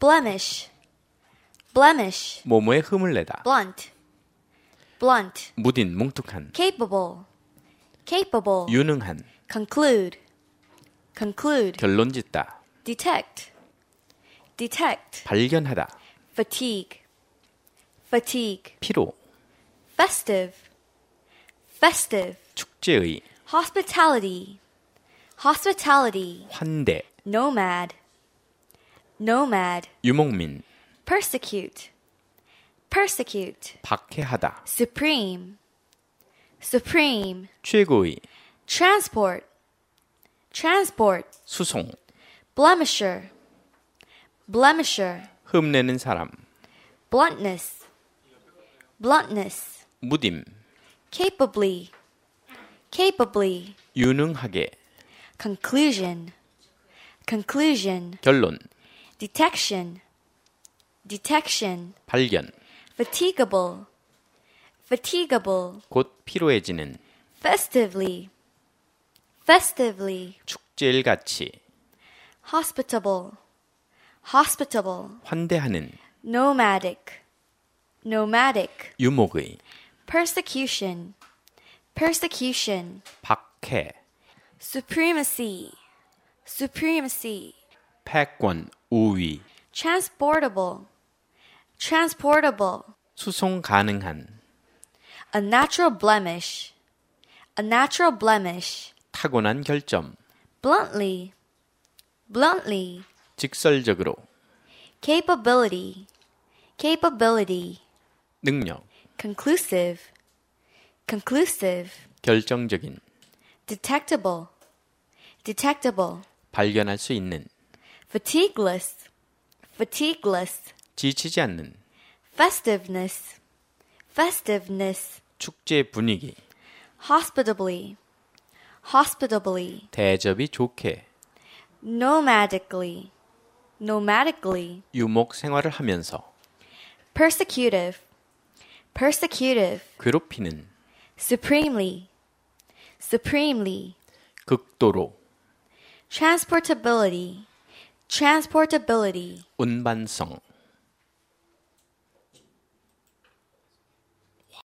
blemish, blemish, 뭐뭐에 흠을 내다. blunt, blunt, 무딘, 뭉툭한. capable, capable, 유능한. conclude, conclude, 결론짓다. detect, detect, 발견하다. fatigue, fatigue, 피로. festive, festive, 축제의. hospitality, hospitality, 환대. nomad, nomad, 유목민. persecute, persecute, 박해하다. supreme, supreme, 최고의. transport, transport, 수송. blemisher, blemisher, 흠내는 사람. bluntness, bluntness, 무딤. capably, capably, 유능하게. conclusion, conclusion, 결론. detection, detection, 발견. fatigable, fatigable, 곧 피로해지는. festively, festively, 축제일같이. hospitable, hospitable, 환대하는. nomadic, nomadic, 유목의. persecution, persecution, 박해. supremacy, supremacy, 패권. 우위. transportable, transportable, 수송 가능한. a natural blemish, a natural blemish, 타고난 결점. bluntly, bluntly, 직설적으로. capability, capability, 능력. conclusive, conclusive, 결정적인. detectable, detectable, 발견할 수 있는. fatigueless, fatigueless, 지치지 않는. festiveness, festiveness, 축제 분위기. hospitably, hospitably, 대접이 좋게. nomadically, nomadically, 유목 생활을 하면서. persecutive, persecutive, 괴롭히는. supremely, supremely, 극도로. transportability, transportability, 운반성.